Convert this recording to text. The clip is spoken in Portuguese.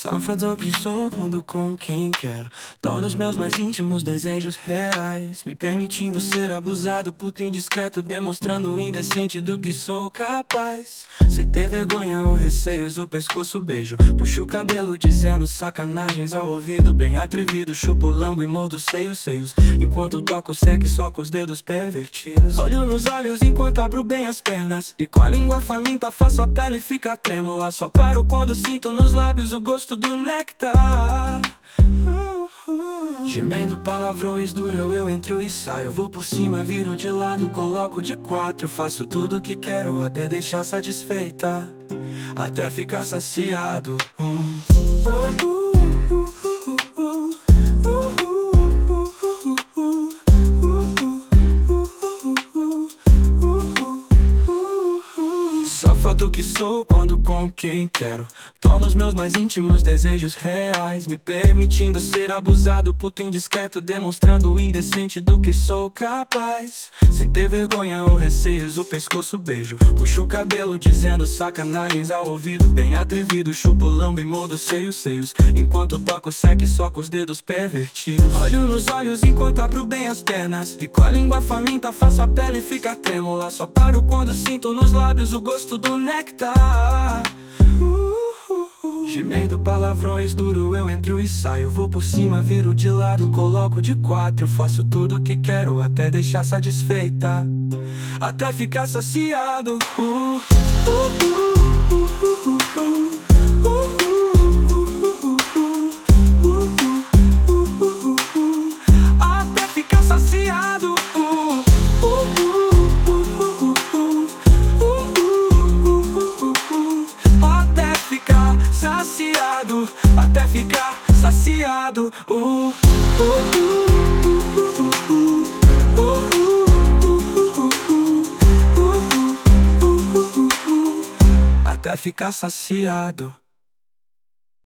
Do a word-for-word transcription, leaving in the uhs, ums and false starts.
Safado que sou quando com quem quero. Todos meus mais íntimos desejos reais, me permitindo ser abusado, puto indiscreto, demonstrando o indecente do que sou capaz. Sem ter vergonha ou receios, o pescoço beijo, puxo o cabelo dizendo sacanagens ao ouvido, bem atrevido, chupo lambo e mordo seios, seios, enquanto toco seque só com os dedos pervertidos. Olho nos olhos enquanto abro bem as pernas, e com a língua faminta faço a pele ficar trêmula. Só paro quando sinto nos lábios o gosto do néctar. Gemendo palavrões duro, eu entro e saio. Vou por cima, viro de lado, coloco de quatro. Faço tudo o que quero até deixar satisfeita, até ficar saciado. Hum. Safado que sou quando com quem quero. Tomo os meus mais íntimos desejos reais, me permitindo ser abusado, puto indiscreto, demonstrando o indecente do que sou capaz. Sem ter vergonha ou receios, o pescoço beijo, puxo o cabelo dizendo sacanagens ao ouvido, bem atrevido, chupo lambo e mordo seios, seios, enquanto toco seque só com os dedos pervertidos. Olho nos olhos enquanto abro bem as pernas, e com a língua faminta faço a pele ficar trêmula. Só paro quando sinto nos lábios o gosto do néctar. Gemendo palavrões duro, eu entro e saio. Vou por cima, viro de lado, coloco de quatro. Faço tudo o que quero até deixar satisfeita, até ficar saciado. uh, uh, uh, uh, uh, uh, uh. Até ficar saciado. uh, uh, uh, uh, uh, uh, uh, uh, Até ficar saciado.